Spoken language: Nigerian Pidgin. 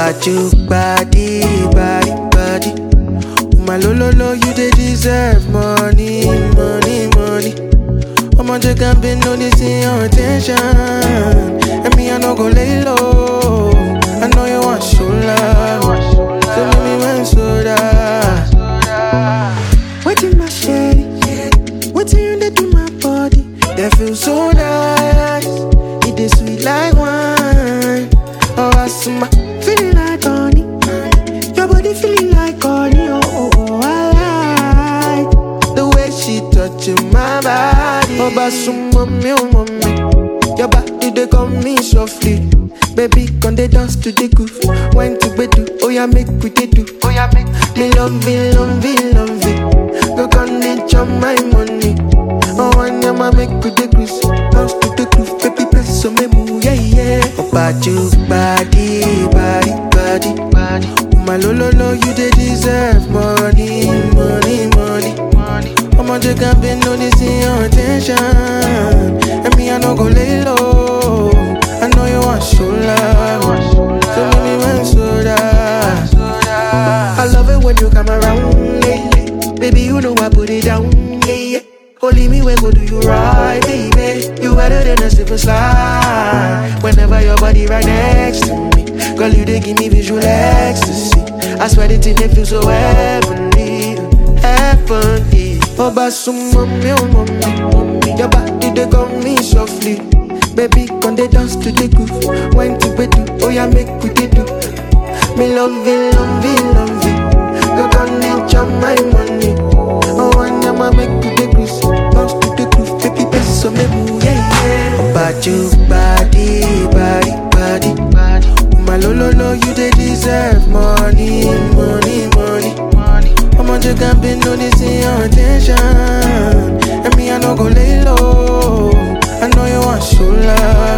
Baju, body, body, body. My lo, you they deserve money, money, money. I'ma just campaign, no this in your attention. And me, I no go lay low. I know you want show love, so make me went soda. Waiting my shady, waiting you they do my body. They feel so nice, it is sweet like wine. Oh, I see my feeling like honey. Your body feeling like honey. Oh, I like the way she touching my body. Oh, mommy, oh, mommy. Your body, they come me softly. Baby, come they dance to the groove. Wine to bedu, oh yeah, make we they do. Oh yeah, make me love it, love it, love it. Go come and chop my money. Oh, one yeah, make we the cruise. Dance to the groove, baby, press so me move, yeah, yeah. Oh, baju, body, body, body, body. My lo, you they deserve money, money, money, money. I'ma just campaign, no this in your attention. And me, I no go lay low. I know you want show love, so make me went soda. I love it when you come around, lately. Baby, you know I put it down, yeah, yeah. Only me when go do you right, baby. You better than a silver slide. Whenever your body right next to me, girl, you they give me visual ecstasy. I swear the thing they feel so heavenly, heavenly. Oh, mommy, oh, mommy. Your body they come me softly. Baby, come they dance to the groove. Wine to bedu, oh yeah, make we they do. Me love it, love it, love it. Go come and chop my money. Oh, one yeah, make we the cruise. Dance to the groove, baby, best so me move, yeah, yeah. Baju, body, body, body, body. My lo, you they deserve money, money, money, money. I'ma just campaign, no this in your attention. And me, I no go lay low. I know you want show love.